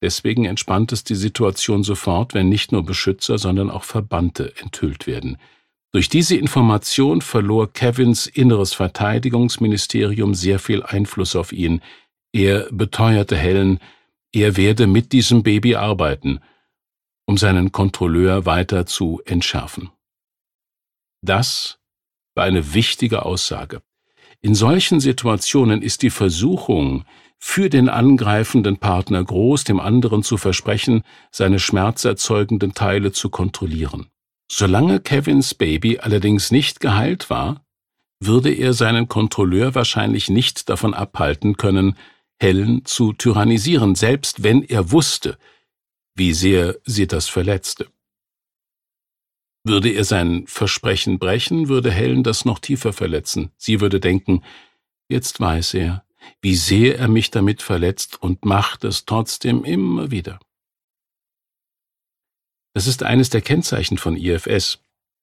Deswegen entspannt es die Situation sofort, wenn nicht nur Beschützer, sondern auch Verbannte enthüllt werden. Durch diese Information verlor Kevins inneres Verteidigungsministerium sehr viel Einfluss auf ihn. Er beteuerte Helen, er werde mit diesem Baby arbeiten, um seinen Kontrolleur weiter zu entschärfen. Das war eine wichtige Aussage. In solchen Situationen ist die Versuchung, für den angreifenden Partner groß, dem anderen zu versprechen, seine schmerzerzeugenden Teile zu kontrollieren. Solange Kevins Baby allerdings nicht geheilt war, würde er seinen Kontrolleur wahrscheinlich nicht davon abhalten können, Helen zu tyrannisieren, selbst wenn er wusste, wie sehr sie das verletzte. Würde er sein Versprechen brechen, würde Helen das noch tiefer verletzen. Sie würde denken, jetzt weiß er, wie sehr er mich damit verletzt und macht es trotzdem immer wieder. Das ist eines der Kennzeichen von IFS.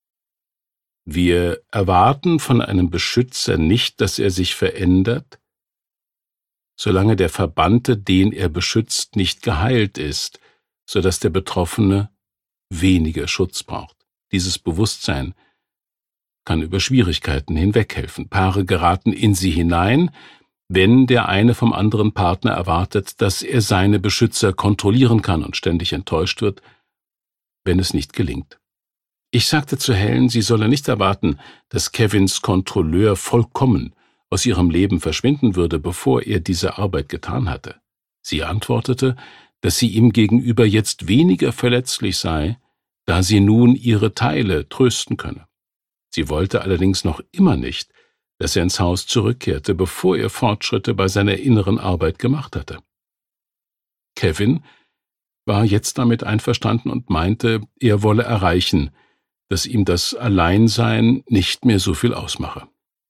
Wir erwarten von einem Beschützer nicht, dass er sich verändert, solange der Verbannte, den er beschützt, nicht geheilt ist, sodass der Betroffene weniger Schutz braucht. Dieses Bewusstsein kann über Schwierigkeiten hinweghelfen. Paare geraten in sie hinein, wenn der eine vom anderen Partner erwartet, dass er seine Beschützer kontrollieren kann und ständig enttäuscht wird, wenn es nicht gelingt. Ich sagte zu Helen, sie solle nicht erwarten, dass Kevins Kontrolleur vollkommen aus ihrem Leben verschwinden würde, bevor er diese Arbeit getan hatte. Sie antwortete, dass sie ihm gegenüber jetzt weniger verletzlich sei, da sie nun ihre Teile trösten könne. Sie wollte allerdings noch immer nicht, dass er ins Haus zurückkehrte, bevor er Fortschritte bei seiner inneren Arbeit gemacht hatte. Kevin war jetzt damit einverstanden und meinte, er wolle erreichen, dass ihm das Alleinsein nicht mehr so viel ausmache.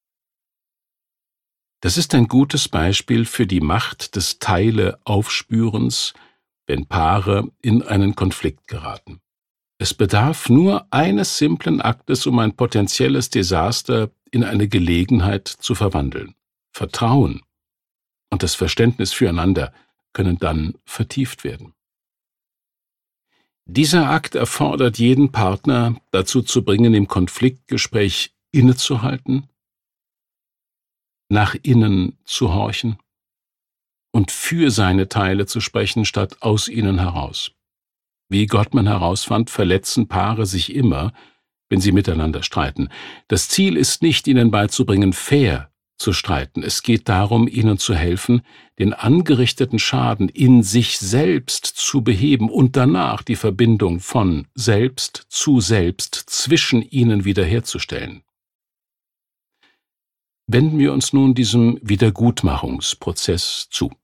Das ist ein gutes Beispiel für die Macht des Teile-Aufspürens, wenn Paare in einen Konflikt geraten. Es bedarf nur eines simplen Aktes, um ein potenzielles Desaster in eine Gelegenheit zu verwandeln. Vertrauen und das Verständnis füreinander können dann vertieft werden. Dieser Akt erfordert jeden Partner dazu zu bringen, im Konfliktgespräch innezuhalten, nach innen zu horchen und für seine Teile zu sprechen, statt aus ihnen heraus. Wie Gottman herausfand, verletzen Paare sich immer, wenn sie miteinander streiten. Das Ziel ist nicht, ihnen beizubringen, fair zu streiten. Es geht darum, ihnen zu helfen, den angerichteten Schaden in sich selbst zu beheben und danach die Verbindung von selbst zu selbst zwischen ihnen wiederherzustellen. Wenden wir uns nun diesem Wiedergutmachungsprozess zu.